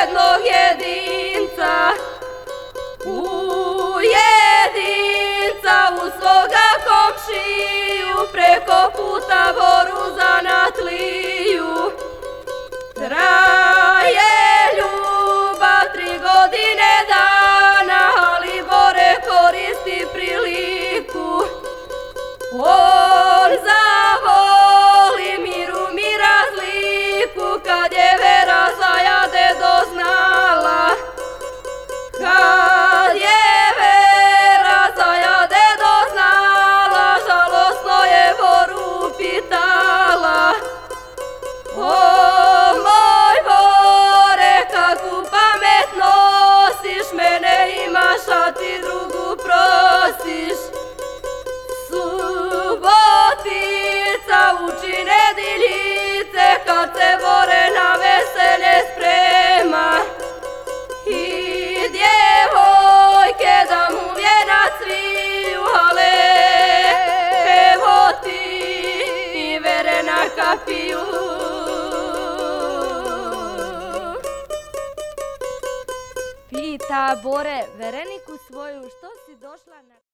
jednog jedinca, u jedinca, u svoga komšiju, preko puta boru zanatliju. Traje ljubav 3 godine dana, ali Bore koristi priliku. On zavoli miru mi razliku, kad je vera zajade doznala. Kad je vera zajade doznala, žalostno je Boru pitala. O moj Bore, kakvu pamet nosiš, mene imaš, a ti drugu prosiš. Subotica uči nedjeljice, kad se Bore na veselje sprema. I djevojke da mu vjenac sviju, ale evo ti i vere na kapiju. Pita Bore vereniku svoju, što si došla na...